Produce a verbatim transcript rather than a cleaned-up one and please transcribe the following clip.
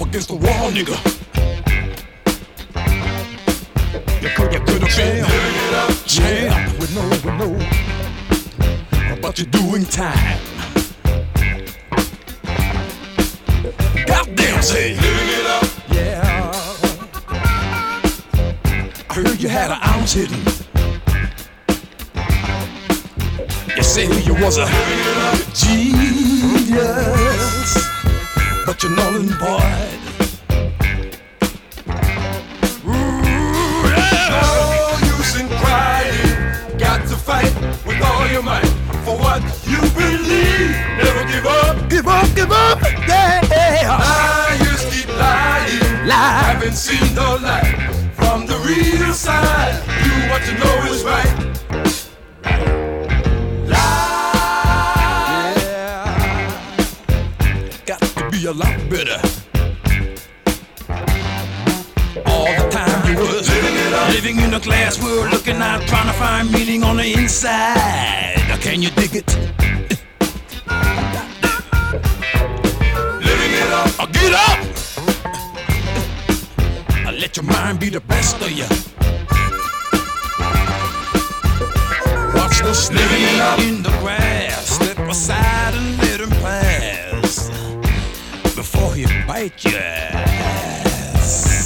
against the wall, nigga. You could, you could have been living it up, champ. We know, we know, but you're doing time. Goddamn, say living it up, yeah. I heard you had an ounce hidden. You say you was a genius, but you're null and void. With all your might, for what you believe. Never give up, give up, give up, yeah. Liars keep lying, lie. Haven't seen no light from the real side. Do what you know is right. Lie, yeah. Got to be a lot better. All the time you was living it up, living in a glass world, looking out, trying to find meaning on the inside. Now can you dig it? Living it up, oh, get up! I let your mind be the best of you. Watch the snake in the grass, step aside and let him pass before he bite your ass.